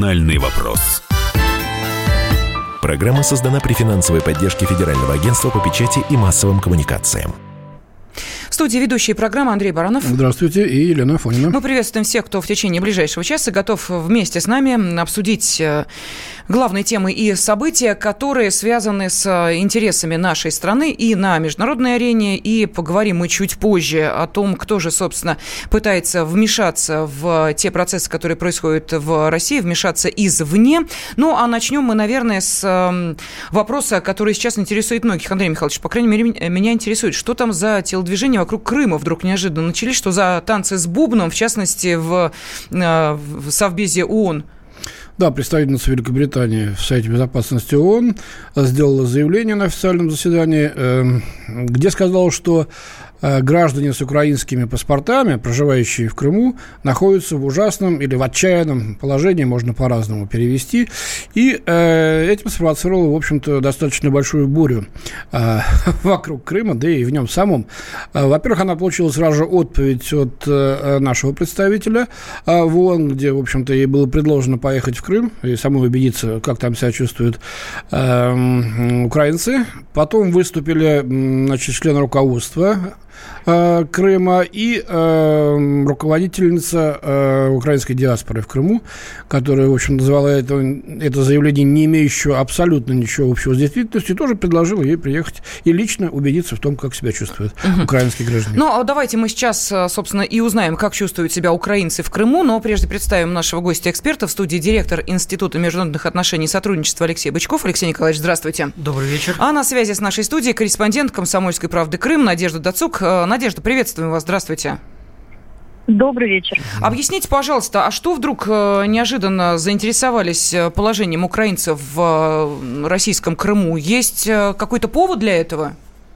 «Национальный вопрос». Программа создана при финансовой поддержке Федерального агентства по печати и массовым коммуникациям. В студии ведущие программы Андрей Баранов. Здравствуйте, и Елена Афонина. Мы приветствуем всех, кто в течение ближайшего часа готов вместе с нами обсудить главные темы и события, которые связаны с интересами нашей страны и на международной арене. И поговорим мы чуть позже о том, кто же, собственно, пытается вмешаться в те процессы, которые происходят в России, вмешаться извне. Ну, а начнем мы, наверное, с вопроса, который сейчас интересует многих. Андрей Михайлович, по крайней мере, меня интересует, что там за телодвижение вокруг Крыма вдруг неожиданно начались, что за танцы с бубном, в частности, в Совбезе ООН? Да, представительница Великобритании в Совете Безопасности ООН сделала заявление на официальном заседании, где сказала, что граждане с украинскими паспортами, проживающие в Крыму, находятся в ужасном или в отчаянном положении, можно по-разному перевести, и этим спровоцировало, в общем-то, достаточно большую бурю вокруг Крыма, да и в нем самом. Во-первых, она получила сразу же отповедь от нашего представителя в ООН, где, в общем-то, ей было предложено поехать в Крым и самой убедиться, как там себя чувствуют украинцы. Потом выступили, значит, члены руководства Крыма и руководительница украинской диаспоры в Крыму, которая, в общем, назвала это заявление, не имеющее абсолютно ничего общего с действительностью, тоже предложила ей приехать и лично убедиться в том, как себя чувствуют украинские граждане. Ну, давайте мы сейчас, собственно, и узнаем, как чувствуют себя украинцы в Крыму, но прежде представим нашего гостя-эксперта. В студии директор Института международных отношений и сотрудничества Алексей Бычков. Алексей Николаевич, здравствуйте. Добрый вечер. А на связи с нашей студией корреспондент «Комсомольской правды» Крым Надежда Дацук. Надежда, приветствуем вас, здравствуйте. Добрый вечер. Объясните, пожалуйста, а что вдруг неожиданно заинтересовались положением украинцев в российском Крыму? Есть какой-то повод для этого?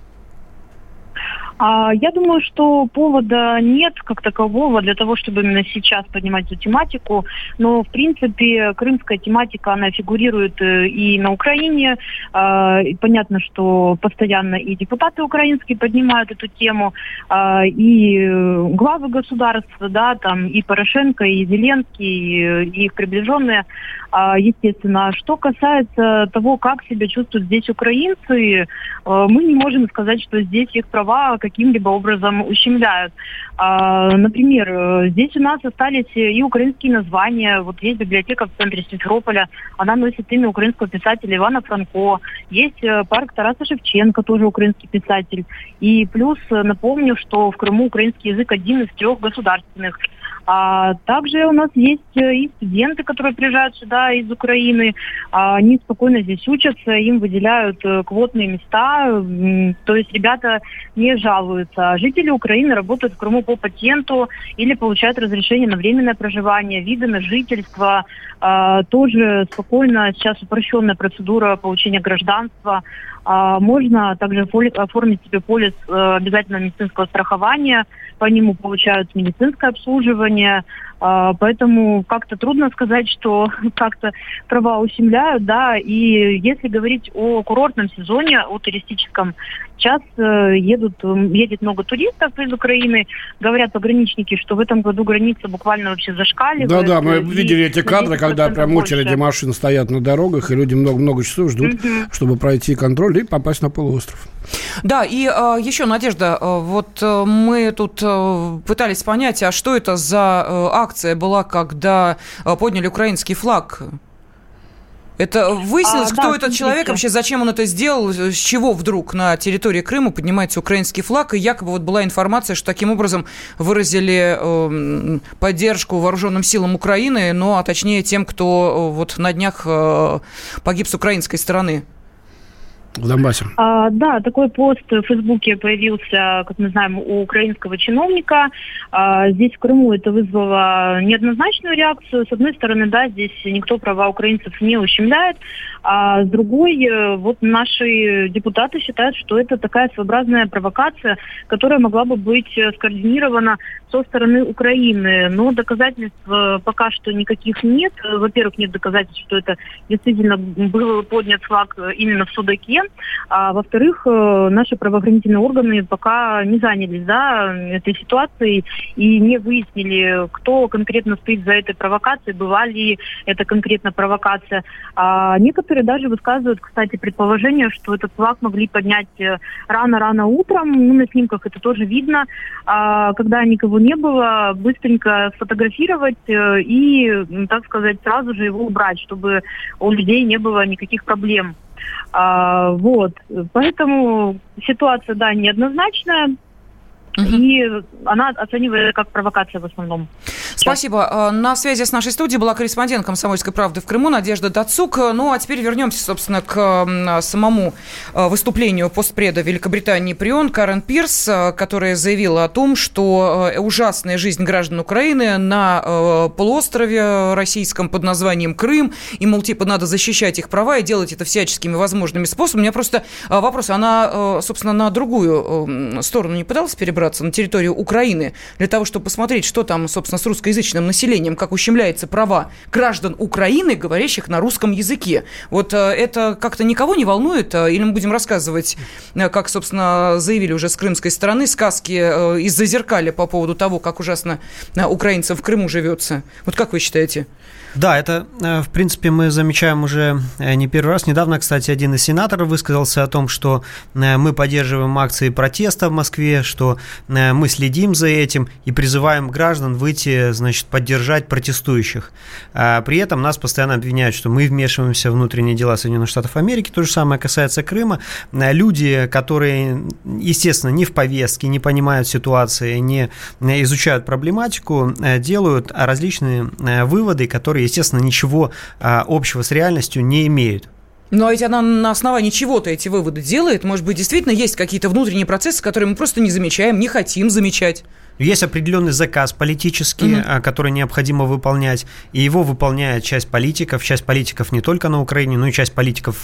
Я думаю, что повода нет как такового для того, чтобы именно сейчас поднимать эту тематику. Но, в принципе, крымская тематика, она фигурирует и на Украине. И понятно, что постоянно и депутаты украинские поднимают эту тему, и главы государств, да, там и Порошенко, и Зеленский, и их приближенные. Естественно, что касается того, как себя чувствуют здесь украинцы, мы не можем сказать, что здесь их права каким-либо образом ущемляют. Например, здесь у нас остались и украинские названия. Вот есть библиотека в центре Симферополя, она носит имя украинского писателя Ивана Франко. Есть парк Тараса Шевченко, тоже украинский писатель. И плюс напомню, что в Крыму украинский язык один из 3 государственных. Также у нас есть и студенты, которые приезжают сюда из Украины. Они спокойно здесь учатся, им выделяют квотные места. То есть ребята не жалуются. Жители Украины работают в Крыму по патенту или получают разрешение на временное проживание, виды на жительство. Тоже спокойно. Сейчас упрощенная процедура получения гражданства. Можно также оформить себе полис обязательного медицинского страхования. По нему получают медицинское обслуживание. Поэтому как-то трудно сказать, что как-то права ущемляют, да. И если говорить о курортном сезоне, о туристическом, сейчас едет много туристов из Украины. Говорят пограничники, что в этом году граница буквально вообще зашкаливает. Да, мы видели эти кадры, когда прям очереди машин стоят на дорогах, и люди много часов ждут, чтобы пройти контроль и попасть на полуостров. Да, и еще, Надежда, вот мы тут пытались понять, а что это за акция была, когда подняли украинский флаг? Это выяснилось, кто этот человек, вообще зачем он это сделал, с чего вдруг на территории Крыма поднимается украинский флаг, и якобы вот была информация, что таким образом выразили поддержку вооруженным силам Украины, ну, а точнее тем, кто вот на днях погиб с украинской стороны. В Донбассе. Да, такой пост в Фейсбуке появился, как мы знаем, у украинского чиновника. Здесь в Крыму это вызвало неоднозначную реакцию. С одной стороны, да, здесь никто права украинцев не ущемляет, а с другой, вот наши депутаты считают, что это такая своеобразная провокация, которая могла бы быть скоординирована со стороны Украины. Но доказательств пока что никаких нет. Во-первых, нет доказательств, что это действительно был поднят флаг именно в Судаке, себе, а во-вторых, наши правоохранительные органы пока не занялись этой ситуацией и не выяснили, кто конкретно стоит за этой провокацией, была ли это конкретно провокация. А некоторые даже высказывают, кстати, предположение, что этот флаг могли поднять рано-рано утром, на снимках это тоже видно, когда никого не было, быстренько сфотографировать и, так сказать, сразу же его убрать, чтобы у людей не было никаких проблем. Поэтому ситуация, неоднозначная. И она оценивается как провокация в основном. Спасибо. На связи с нашей студией была корреспондент «Комсомольской правды» в Крыму Надежда Дацук. Ну, а теперь вернемся, собственно, к самому выступлению постпреда Великобритании при ООН Карен Пирс, которая заявила о том, что ужасная жизнь граждан Украины на полуострове российском под названием Крым, и, мол, надо защищать их права и делать это всяческими возможными способами. У меня просто вопрос, она, собственно, на другую сторону не пыталась перебраться, на территорию Украины, для того, чтобы посмотреть, что там, собственно, с русскоязычным населением, как ущемляются права граждан Украины, говорящих на русском языке. Вот это как-то никого не волнует? Или мы будем рассказывать, как, собственно, заявили уже с крымской стороны, сказки из Зазеркалья по поводу того, как ужасно украинцам в Крыму живется? Вот как вы считаете? Да, это, в принципе, мы замечаем уже не первый раз. Недавно, кстати, один из сенаторов высказался о том, что мы поддерживаем акции протеста в Москве, что мы следим за этим и призываем граждан выйти, поддержать протестующих. При этом нас постоянно обвиняют, что мы вмешиваемся в внутренние дела Соединенных Штатов Америки. То же самое касается Крыма. Люди, которые, естественно, не в повестке, не понимают ситуации, не изучают проблематику, делают различные выводы, которые, естественно, ничего общего с реальностью не имеют. Но ведь она на основании чего-то эти выводы делает. Может быть, действительно есть какие-то внутренние процессы, которые мы просто не замечаем, не хотим замечать. Есть определенный заказ политический, который необходимо выполнять, и его выполняет часть политиков не только на Украине, но и часть политиков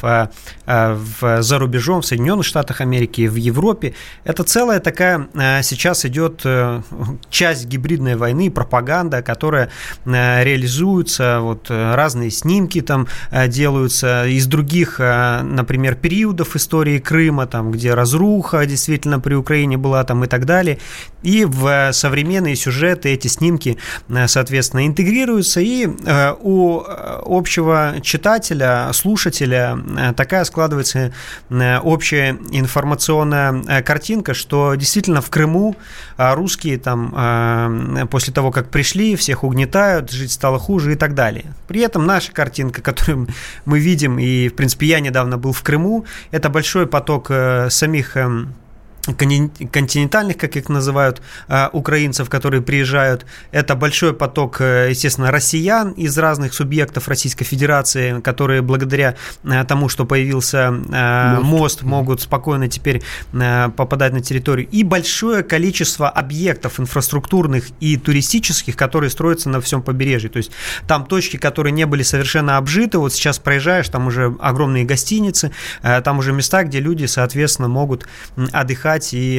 за рубежом, в Соединенных Штатах Америки, в Европе. Это целая такая сейчас идет часть гибридной войны, пропаганда, которая реализуется, разные снимки там делаются из других, например, периодов истории Крыма, там, где разруха действительно при Украине была там, и так далее, и в современные сюжеты эти снимки, соответственно, интегрируются, и у общего читателя, слушателя такая складывается общая информационная картинка, что действительно в Крыму русские там после того, как пришли, всех угнетают, жить стало хуже и так далее. При этом наша картинка, которую мы видим, и, в принципе, я недавно был в Крыму, это большой поток самих континентальных, как их называют, украинцев, которые приезжают. Это большой поток, естественно, россиян из разных субъектов Российской Федерации, которые благодаря тому, что появился мост, могут спокойно теперь попадать на территорию. И большое количество объектов инфраструктурных и туристических, которые строятся на всем побережье. То есть там точки, которые не были совершенно обжиты, вот сейчас проезжаешь, там уже огромные гостиницы, там уже места, где люди, соответственно, могут отдыхать и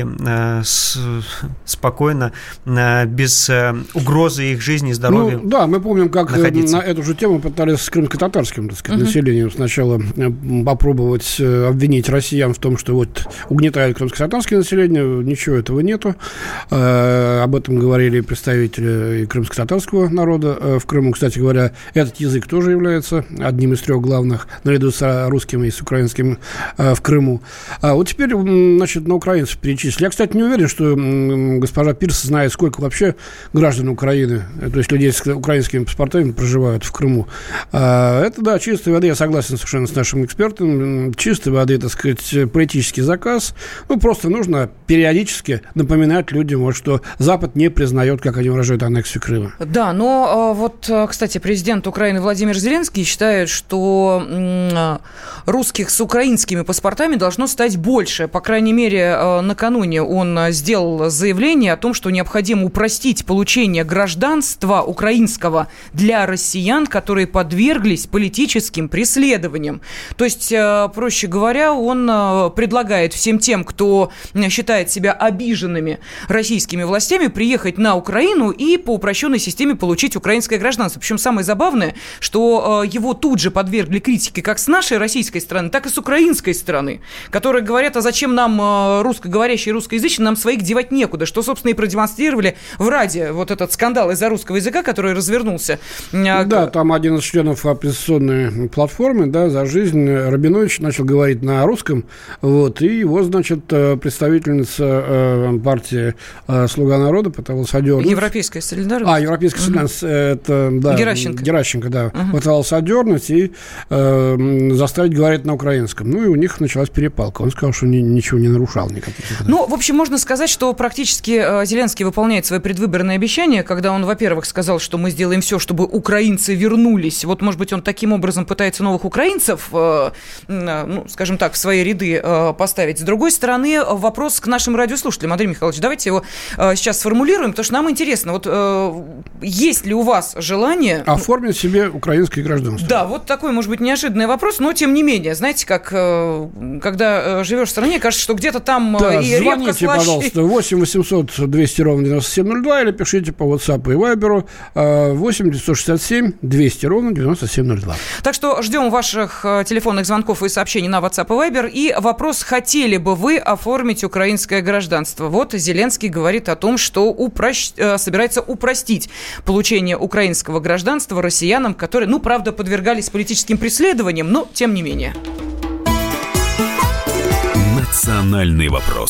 спокойно, без угрозы их жизни и здоровья. Да, мы помним, как находиться. На эту же тему пытались с крымско-татарским, населением сначала попробовать обвинить россиян в том, что угнетают крымско-татарское население. Ничего этого нету. Об этом говорили представители крымско-татарского народа в Крыму. Кстати говоря, этот язык тоже является одним из 3 главных, наряду с русским и с украинским в Крыму. А вот теперь, на украинцев перечислили. Я, кстати, не уверен, что госпожа Пирс знает, сколько вообще граждан Украины, то есть людей с украинскими паспортами проживают в Крыму. Это, да, чистой воды, я согласен совершенно с нашим экспертом, чистой воды, так сказать, политический заказ. Просто нужно периодически напоминать людям, что Запад не признает, как они выражают, аннексию Крыма. Да, но кстати, президент Украины Владимир Зеленский считает, что русских с украинскими паспортами должно стать больше. По крайней мере, накануне он сделал заявление о том, что необходимо упростить получение гражданства украинского для россиян, которые подверглись политическим преследованиям. То есть, проще говоря, он предлагает всем тем, кто считает себя обиженными российскими властями, приехать на Украину и по упрощенной системе получить украинское гражданство. Причем самое забавное, что его тут же подвергли критике как с нашей российской стороны, так и с украинской стороны, которые говорят, а зачем нам русскоговорящие и русскоязычные, нам своих девать некуда, что, собственно, и продемонстрировали в Раде вот этот скандал из-за русского языка, который развернулся. Да, там один из членов оппозиционной платформы, да, «За жизнь», Рабинович, начал говорить на русском, вот, и его, значит, представительница партии «Слуга народа» пыталась одернуть. Европейская солидарность. Европейская солидарность, это, да. Геращенко, да, пыталась одернуть и заставить говорить на украинском. Ну, и у них началась перепалка. Он сказал, что ничего не нарушал никаких. Ну, в общем, можно сказать, что практически Зеленский выполняет свои предвыборные обещания, когда он, во-первых, сказал, что мы сделаем все, чтобы украинцы вернулись. Вот, может быть, он таким образом пытается новых украинцев, ну, скажем так, в свои ряды поставить. С другой стороны, вопрос к нашим радиослушателям. Андрей Михайлович, давайте его сейчас сформулируем, потому что нам интересно, вот есть ли у вас желание... Оформить себе украинское гражданство. Да, вот такой, может быть, неожиданный вопрос, но тем не менее, знаете, как когда живешь в стране, кажется, что где-то там да, и репка звоните, пожалуйста, 8 800 200 ровно 9702 или пишите по WhatsApp и Viber 8 967 200 ровно 9702. Так что ждем ваших телефонных звонков и сообщений на WhatsApp и Viber. И вопрос, хотели бы вы оформить украинское гражданство? Вот Зеленский говорит о том, что собирается упростить получение украинского гражданства россиянам, которые, ну, правда, подвергались политическим преследованиям, но тем не менее. Национальный вопрос.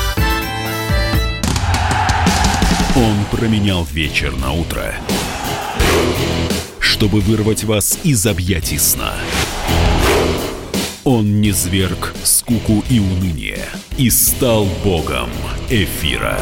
Он променял вечер на утро, чтобы вырвать вас из объятий сна. Он низвергг скуку и уныние и стал богом эфира.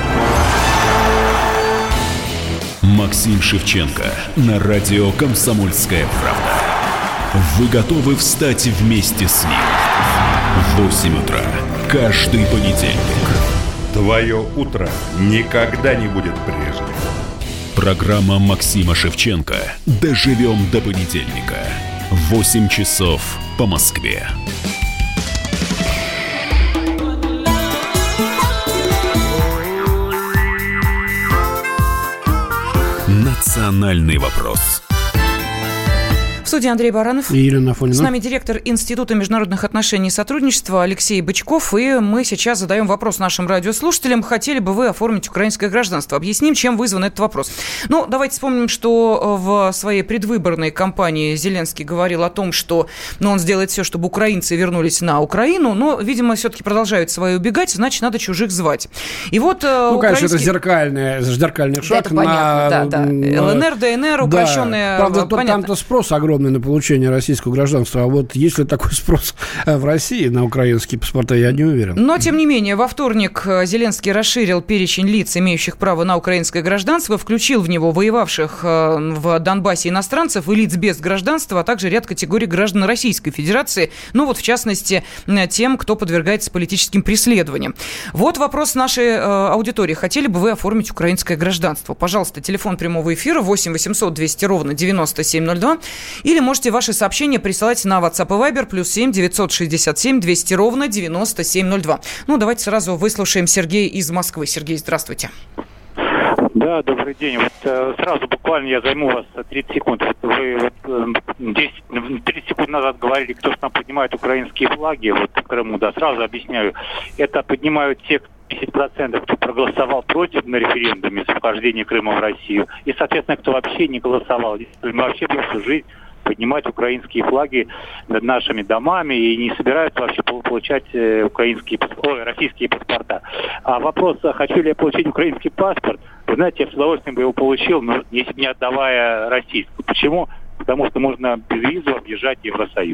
Максим Шевченко на радио «Комсомольская правда». Вы готовы встать вместе с ним? В 8 утра каждый понедельник. Твое утро никогда не будет прежним. Программа Максима Шевченко «Доживем до понедельника». 8 часов по Москве. Национальный вопрос. В студии Андрей Баранов. И Елена Афонина. С нами директор Института международных отношений и сотрудничества Алексей Бычков. И мы сейчас задаем вопрос нашим радиослушателям. Хотели бы вы оформить украинское гражданство? Объясним, чем вызван этот вопрос. Ну, давайте вспомним, что в своей предвыборной кампании Зеленский говорил о том, что он сделает все, чтобы украинцы вернулись на Украину. Но, видимо, все-таки продолжают свои убегать, значит, надо чужих звать. И вот конечно, это зеркальный шаг. Это понятно, да. ЛНР, ДНР, упрощенные... Правда, там-то спрос огромный на получение российского гражданства. А вот есть ли такой спрос в России на украинские паспорта, я не уверен. Но, тем не менее, во вторник Зеленский расширил перечень лиц, имеющих право на украинское гражданство, включил в него воевавших в Донбассе иностранцев и лиц без гражданства, а также ряд категорий граждан Российской Федерации, ну вот, в частности, тем, кто подвергается политическим преследованиям. Вот вопрос нашей аудитории. Хотели бы вы оформить украинское гражданство? Пожалуйста, телефон прямого эфира 8 800 200 ровно 9702. Или можете ваши сообщения присылать на WhatsApp и Viber +7 967 200 ровно 9702. Ну, давайте сразу выслушаем Сергея из Москвы. Сергей, здравствуйте. Да, добрый день. Вот сразу буквально я займу вас 30 секунд. Вы 30 секунд назад говорили, кто же там поднимает украинские флаги вот в Крыму. Да, сразу объясняю. Это поднимают те 10%, кто проголосовал против на референдуме с вхождения Крыма в Россию. И, соответственно, кто вообще не голосовал. Мы вообще всю жизнь поднимать украинские флаги над нашими домами и не собираются вообще получать российские паспорта. А вопрос, хочу ли я получить украинский паспорт, вы знаете, я с удовольствием бы его получил, но если бы не отдавая российскую. Почему? Потому что можно без визы объезжать Евросоюз.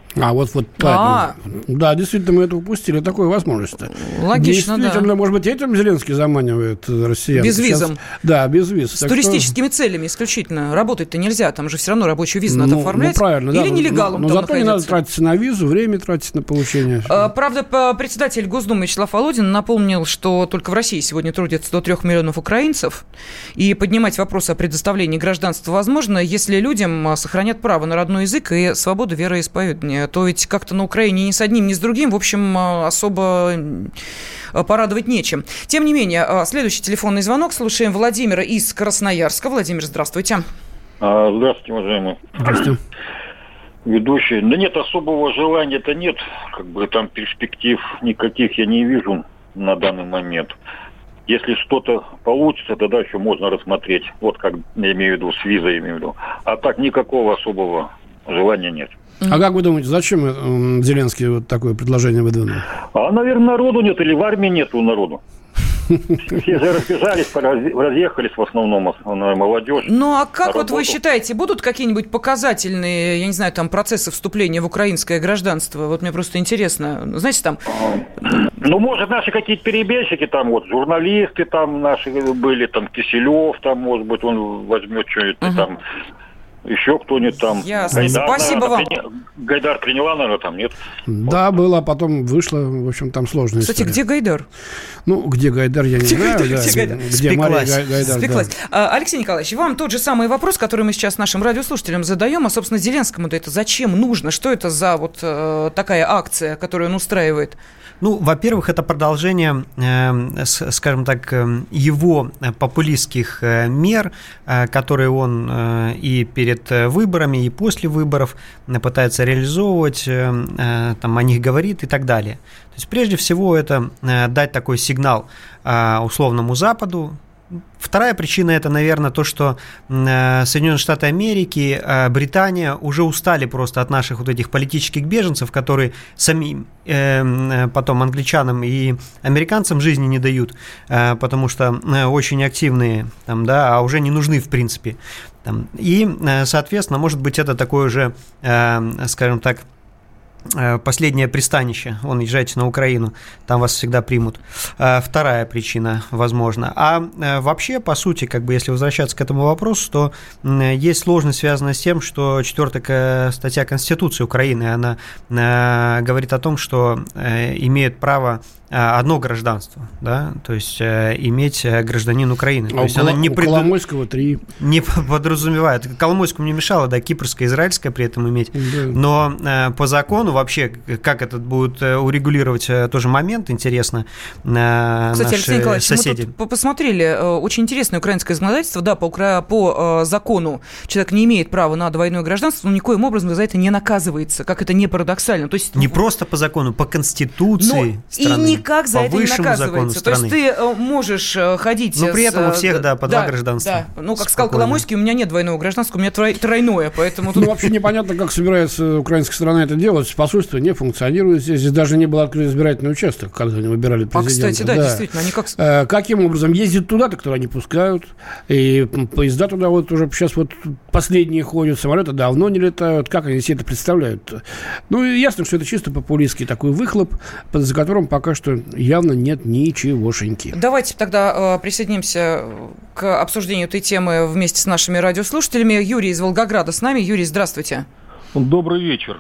Поэтому. Да, действительно, мы это упустили, такую возможность. Логично, действительно, может быть, этим Зеленский заманивает россиян. Безвизом. Да, без виз. С туристическими целями исключительно. Работать-то нельзя, там же все равно рабочую визу надо оформлять. Правильно, или нелегалом но там зато не надо тратить на визу, время тратить на получение. Правда, председатель Госдумы Вячеслав Володин напомнил, что только в России сегодня трудится до 3 миллионов украинцев, и поднимать вопрос о предоставлении гражданства возможно, если людям сохранят право на родной язык и свободу вероисповедания. То ведь как-то на Украине ни с одним, ни с другим, в общем, особо порадовать нечем. Тем не менее, следующий телефонный звонок. Слушаем Владимира из Красноярска. Владимир, здравствуйте. Здравствуйте, уважаемый. Здравствуйте. Ведущий. Да нет, особого желания-то нет. Как бы там перспектив никаких я не вижу на данный момент. Если что-то получится, тогда еще можно рассмотреть. Вот как я имею в виду, с визой имею в виду. А так никакого особого желания нет. А как вы думаете, зачем Зеленский вот такое предложение выдвинул? Наверное, народу нет или в армии нету народу. Все же разбежались, разъехались в основном молодежь. Ну, а как вот вы считаете, будут какие-нибудь показательные, я не знаю, там, процессы вступления в украинское гражданство? Вот мне просто интересно. Знаете, там... может, наши какие-то перебежчики, там, вот, журналисты там наши были, там, Киселев, там, может быть, он возьмет что-нибудь там... Еще кто-нибудь там. Ясно. Спасибо вам. Гайдар приняла, наверное, там нет. Да, было, а потом вышло. В общем, там сложная история. Кстати, где Гайдар? Где Гайдар, я не знаю. Где Мария Гайдар. Спеклась. Алексей Николаевич, вам тот же самый вопрос, который мы сейчас нашим радиослушателям задаем. А, собственно, Зеленскому-то это зачем нужно? Что это за вот такая акция, которую он устраивает? Во-первых, это продолжение, скажем так, его популистских мер, которые он и перед выборами, и после выборов пытается реализовывать, там, о них говорит и так далее. То есть, прежде всего, это дать такой сигнал условному Западу. Вторая причина – это, наверное, то, что Соединенные Штаты Америки, Британия уже устали просто от наших вот этих политических беженцев, которые самим потом англичанам и американцам жизни не дают, потому что очень активные, там, да, а уже не нужны в принципе. И, соответственно, может быть, это такое же, скажем так, последнее пристанище. Езжайте на Украину, там вас всегда примут. Вторая причина, возможно. А вообще, по сути, если возвращаться к этому вопросу, то есть сложность, связанная с тем, что 4-я статья Конституции Украины, она говорит о том, что имеют право одно гражданство, да, то есть иметь гражданин Украины. То есть она Коломойского 3. Не подразумевает. Коломойскому не мешало, да, кипрское, израильское при этом иметь. Да. Но по закону вообще, как это будет урегулировать, тоже момент, интересно. Кстати, Алексей Николаевич, соседи. Мы тут посмотрели, очень интересное украинское законодательство, да, по закону человек не имеет права на двойное гражданство, но никоим образом за это не наказывается, как это не парадоксально. То есть, не просто по закону, по Конституции страны. И никак за это не наказывается. То есть ты можешь ходить... Но при этом у всех, да, по два гражданства. Да. Как сказал Коломойский, у меня нет двойного гражданства, у меня тройное, поэтому... Вообще непонятно, как собирается украинская сторона это делать. Посольство не функционирует здесь. Здесь даже не был открыт избирательный участок, когда они выбирали президента. Кстати, да, действительно. Они как... Каким образом? Ездят туда-то, кто они пускают. И поезда туда вот уже сейчас вот последние ходят, самолеты давно не летают. Как они себе это представляют? Ясно, что это чисто популистский такой выхлоп, за которым пока что явно нет ничегошеньки. Давайте тогда присоединимся к обсуждению этой темы вместе с нашими радиослушателями. Юрий из Волгограда с нами. Юрий, здравствуйте. Добрый вечер.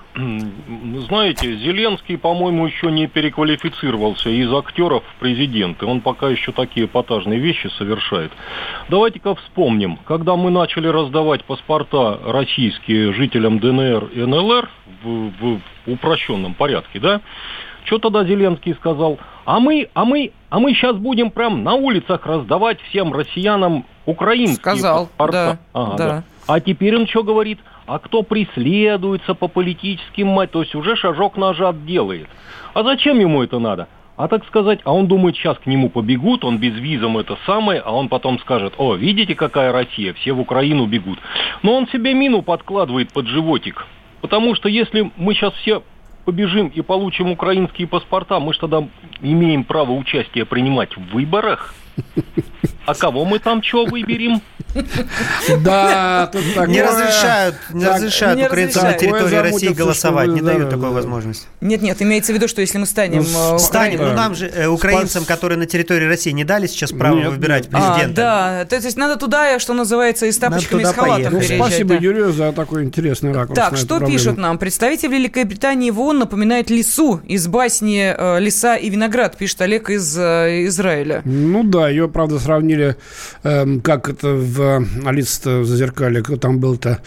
Знаете, Зеленский, по-моему, еще не переквалифицировался из актеров в президенты. Он пока еще такие эпатажные вещи совершает. Давайте-ка вспомним, когда мы начали раздавать паспорта российские жителям ДНР и НЛР в упрощенном порядке, да? Что тогда Зеленский сказал? А мы сейчас будем прям на улицах раздавать всем россиянам украинские паспорта. Да. А теперь он что говорит? А кто преследуется по политическим то есть уже шажок назад делает. А зачем ему это надо? А так сказать, он думает, сейчас к нему побегут, он безвизом это самое, а он потом скажет: о, видите, какая Россия, все в Украину бегут. Но он себе мину подкладывает под животик. Потому что если мы сейчас все побежим и получим украинские паспорта, мы же тогда имеем право участия принимать в выборах. А кого мы там что выберем? Да, тут такое... Не разрешают украинцам на территории России голосовать, не дают такой возможности. Нет, имеется в виду, что если мы станем... Нам же, украинцам, которые на территории России не дали сейчас право выбирать президента. Да, то есть надо туда, что называется, и с тапочками, и с халатом переезжать. Спасибо, Юрию, за такой интересный ракурс. Так, что пишут нам? Представитель Великобритании в ООН напоминает лису из басни «Лиса и виноград», пишет Олег из Израиля. Ну да, ее, правда, сравнили, как это в «Алисе» зазеркали, кто там был-то,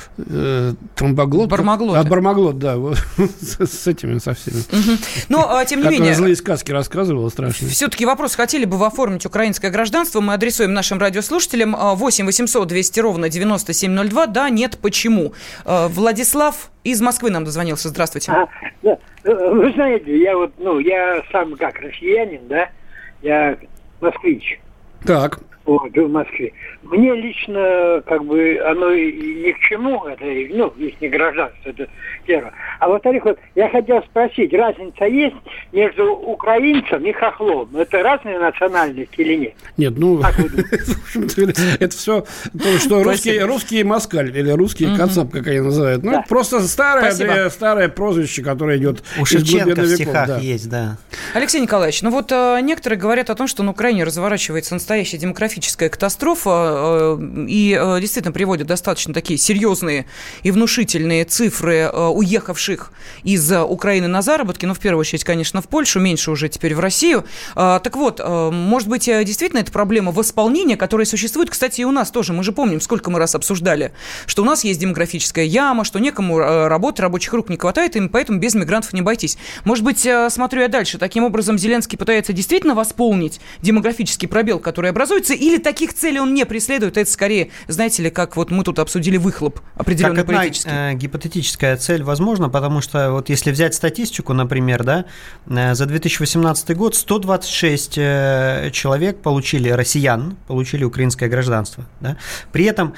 Тромбоглот? Бармаглот. Бармаглот, да, вот, с этими, со всеми. Но, тем не менее... злые сказки рассказывал, страшно. Все-таки вопрос, хотели бы вы оформить украинское гражданство, мы адресуем нашим радиослушателям 8 800 200 ровно 9702, да, нет, почему? Владислав из Москвы нам дозвонился, здравствуйте. Да. Вы знаете, я сам как россиянин, да, я москвич. Так. Вот, в Москве. Мне лично, оно ни к чему, это, есть не гражданство, это первое. А во-вторых, я хотел спросить, разница есть между украинцем и хохлом? Это разные национальности или нет? Нет, в общем-то, это все то, что русский москаль или русский кацап, как они называют. Ну, это просто старое прозвище, которое идет из глубины веков. В стихах есть, да. Алексей Николаевич, некоторые говорят о том, что на Украине разворачивается настоящая демографическая катастрофа, и действительно приводят достаточно такие серьезные и внушительные цифры уехавших из Украины на заработки, в первую очередь, конечно, в Польшу, меньше уже теперь в Россию. Так вот, может быть, действительно это проблема восполнения, которая существует, кстати, и у нас тоже. Мы же помним, сколько мы раз обсуждали, что у нас есть демографическая яма, что некому работать, рабочих рук не хватает, и поэтому без мигрантов не обойтись. Может быть, смотрю я дальше, таким образом Зеленский пытается действительно восполнить демографический пробел, который образуется, или таких целей он не преследует, это скорее, знаете ли, как мы тут обсудили выхлоп определенный политический. Как гипотетическая цель возможна, потому что если взять статистику, например, да, за 2018 год 126 человек россиян получили украинское гражданство. Да? При этом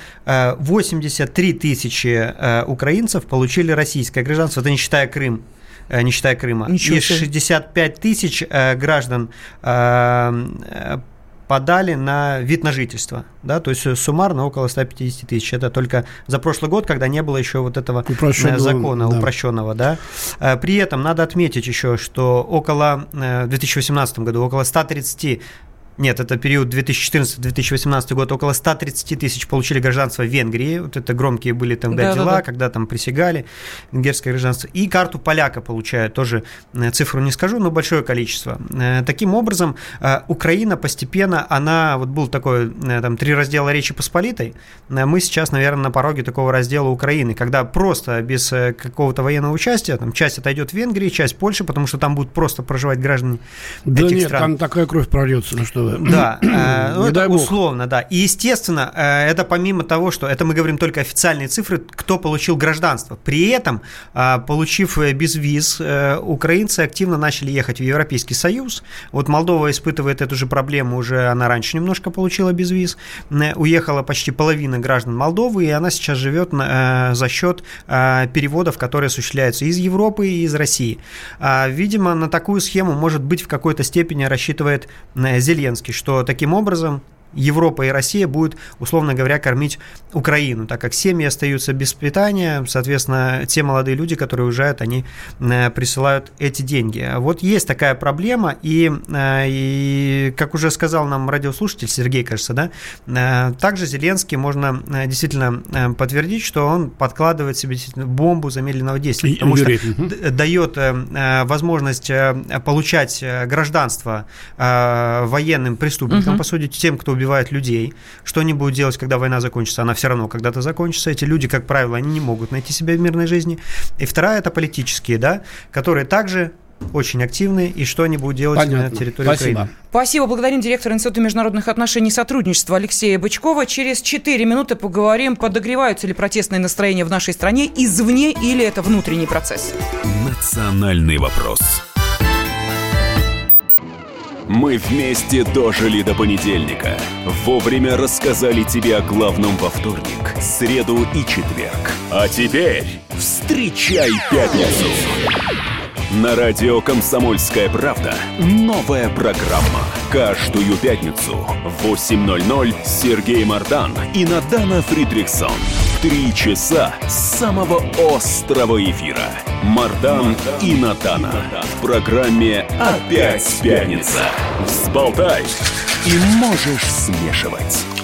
83 тысячи украинцев получили российское гражданство, это не считая Крыма. И 65 тысяч граждан подали на вид на жительство, да, то есть суммарно около 150 тысяч. Это только за прошлый год, когда не было еще этого закона упрощенного, да. При этом надо отметить еще, что в 2018 году около 130. Нет, это период 2014-2018 год, около 130 тысяч получили гражданство в Венгрии. Вот это громкие были тогда дела, когда там присягали венгерское гражданство. И карту поляка получают, тоже цифру не скажу, но большое количество. Таким образом, Украина постепенно, был такой, 3 раздела Речи Посполитой, мы сейчас, наверное, на пороге такого раздела Украины, когда просто без какого-то военного участия, часть отойдет в Венгрии, часть в Польше, потому что там будут просто проживать граждане этих стран. Там такая кровь прольется, что... Да, это условно, да. И, естественно, это помимо того, что это мы говорим только официальные цифры, кто получил гражданство. При этом, получив безвиз, украинцы активно начали ехать в Европейский Союз. Вот Молдова испытывает эту же проблему, уже она раньше немножко получила безвиз. Уехала почти половина граждан Молдовы, и она сейчас живет за счет переводов, которые осуществляются из Европы и из России. Видимо, на такую схему, может быть, в какой-то степени рассчитывает Зеленский, что таким образом Европа и Россия будут, условно говоря, кормить Украину, так как семьи остаются без питания, соответственно, те молодые люди, которые уезжают, они присылают эти деньги. Вот есть такая проблема, и как уже сказал нам радиослушатель Сергей, кажется, да, также Зеленский можно действительно подтвердить, что он подкладывает себе бомбу замедленного действия, потому что дает возможность получать гражданство военным преступникам, по сути, тем, кто убивает людей. Что они будут делать, когда война закончится? Она все равно когда-то закончится. Эти люди, как правило, они не могут найти себя в мирной жизни. И вторая – это политические, да, которые также очень активны, и что они будут делать на территории Украины. Спасибо. Благодарим директора Института международных отношений и сотрудничества Алексея Бычкова. Через 4 минуты поговорим, подогреваются ли протестные настроения в нашей стране извне или это внутренний процесс. Национальный вопрос. Мы вместе дожили до понедельника. Вовремя рассказали тебе о главном во вторник, среду и четверг. А теперь встречай пятницу. На радио «Комсомольская правда» новая программа. Каждую пятницу в 8:00 Сергей Мардан и Надана Фридрихсон. 3 часа самого острого эфира. Мардан и Надана. В программе «Опять пятница». Взболтай и можешь смешивать.